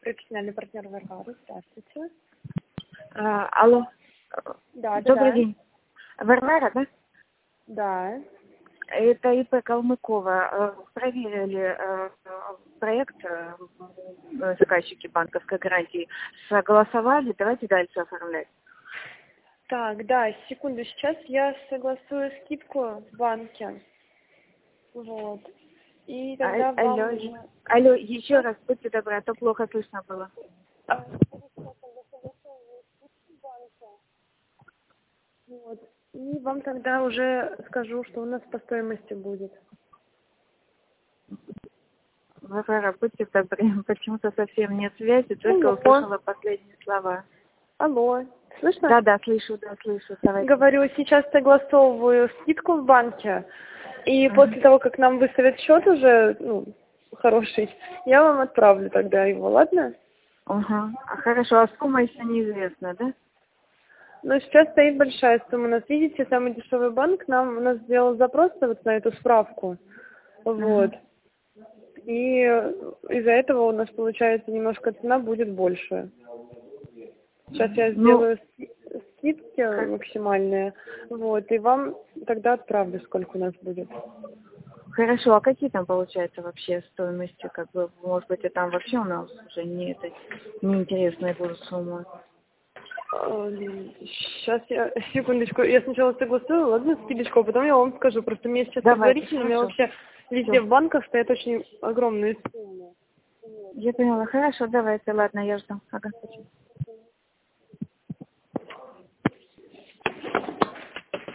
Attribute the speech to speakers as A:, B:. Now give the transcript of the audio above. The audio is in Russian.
A: Профессиональный партнер Варвара. Здравствуйте.
B: Алло.
A: Да,
B: Добрый
A: да.
B: день. Варвара, да?
A: Да.
B: Это ИП Калмыкова. Проверили проект заказчики банковской гарантии. Согласовали. Давайте дальше оформлять.
A: Так, да, секунду. Сейчас я согласую скидку в банке. Вот. И тогда
B: Алло,
A: вам уже...
B: алло, еще раз, будьте добры, а то плохо слышно было.
A: Вот. И вам тогда уже скажу, что у нас по стоимости будет.
B: Варвара, будьте добры, почему-то совсем нет связи, только
A: Алло.
B: услышала последние слова.
A: Алло. Слышно?
B: Да, слышу, Давайте.
A: Говорю, сейчас согласовываю скидку в банке. И после того, как нам выставят счет уже, хороший, я вам отправлю тогда его, ладно?
B: Хорошо, а сумма еще неизвестна, да?
A: Но сейчас стоит большая сумма. У нас, видите, самый дешевый банк у нас сделал запрос вот на эту справку. Вот. И из-за этого у нас, получается, немножко цена будет больше. Сейчас я сделаю скидки максимальные. Вот. И вам тогда отправлю, сколько у нас будет.
B: Хорошо, а какие там получается вообще стоимости, может быть, и там вообще у нас уже неинтересные будут суммы?
A: Сейчас секундочку, я сначала согласую, ладно, скидочку, а потом я вам скажу. Просто мне сейчас предварительно, у меня вообще везде в банках стоят очень огромные суммы.
B: Я поняла, хорошо, давайте, ладно, я жду. Ага, спасибо.